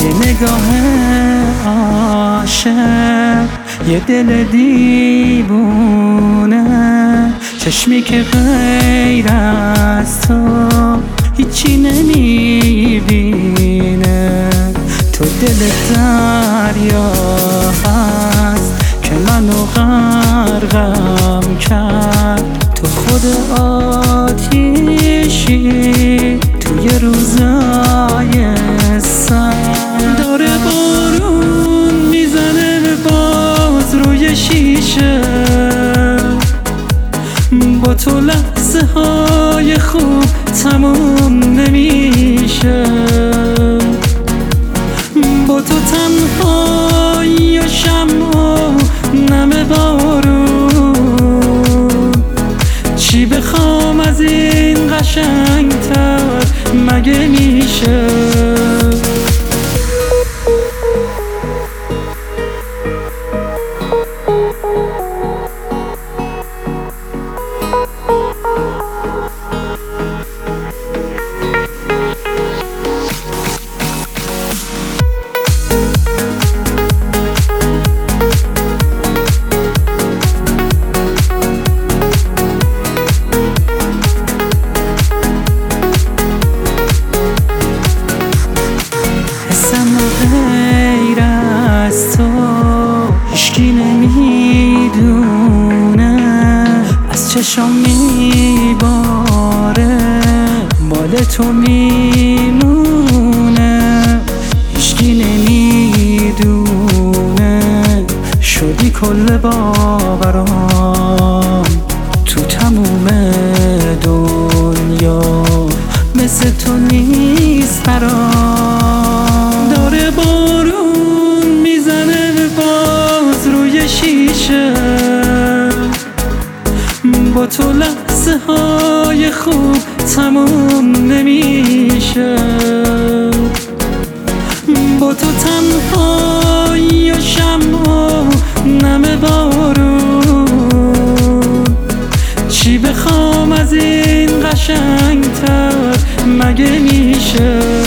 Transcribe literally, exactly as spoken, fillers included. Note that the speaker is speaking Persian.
یه نگاه عاشق، یه دل دیوونه، چشمی که غیر از تو هیچی نمیبینه. تو دل دریا هست که منو غرقم کرد. تو خود آتیشی توی روزای سرد. داره بارون میزنه باز روی شیشه، با تو لحظه های خوب تموم نمیشه. با تو تنهایی و شمع و نم بارون، چی بخوام از این قشنگتر مگه میشه؟ غیر از تو هیچکی نمیدونه، از چشم میباره مال تو میمونه. هیچکی نمیدونه شدی کل باورام، تو تموم دنیا مثل تو نیست برام. داره بارون میزنه باز روی شیشه، با تو لحظه های خوب تموم نمیشه. با تو تنهایی و شمع و نم بارون، چی بخوام از این قشنگتر مگه میشه؟